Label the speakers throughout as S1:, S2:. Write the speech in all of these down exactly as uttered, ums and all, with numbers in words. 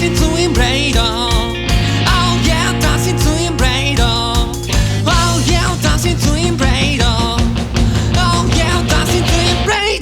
S1: dancing twin blade. Oh yeah, dancing twin blade. Oh yeah, dancing twin blade. Oh yeah, dancing twin blade.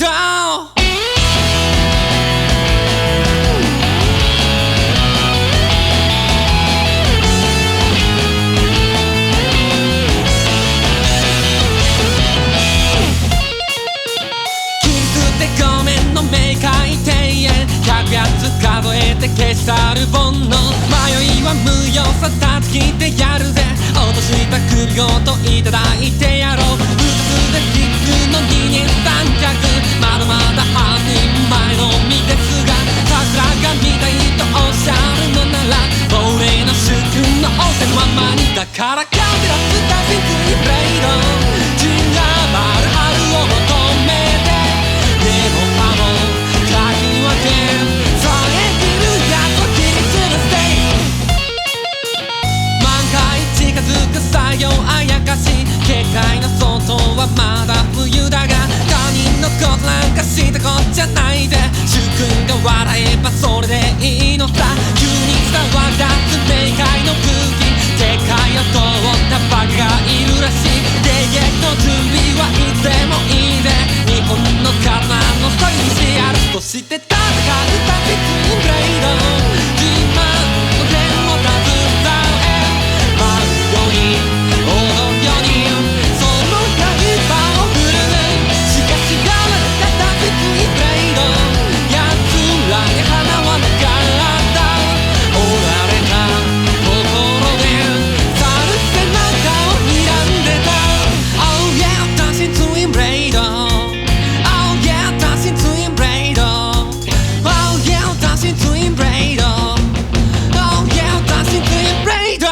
S1: ごめんの明快庭園百発数えて消し去る煩悩迷いは無用さ断ち切ってやるぜ落とした首ごといただいてやろうふたつで引くの二人三脚まだまだ半人前の身ですが桜が見たいとおっしゃるのなら亡霊の主君の仰せのままにだからカメラスタジンクイブレイド血が舞る春を求めてでもあの鍵は全遮るやと切りつるステイ満開近づく作業あやかし警戒の外はまだ冬だが他人のことなんかしたこっちゃないぜ主君が笑えばそれでいいのさ急に伝わり出す明快の武器世界を通ったバカがいるらしい迎撃の準備はいつでもいいぜ日本の体のストイにしてやるそして戦うダンシングブレイド自慢の剣を携え舞うように踊るようにその刃を振るうしかしやられたダンシングブレイド奴らに花はなかった折られた心で去る背中を睨んでた Oh yeah, dancing twin blade Oh yeah, dancing twin blade Oh yeah, dancing twin blade Oh yeah, dancing twin blade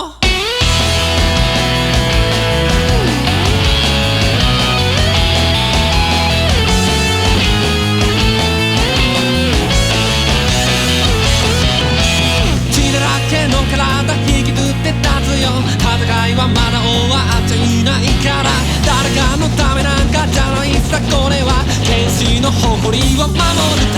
S1: 血だらけの体引きずって立つよ戦いはまだ終わっちゃいないから誰かのためなんかじゃないさこれは剣士の誇りを守る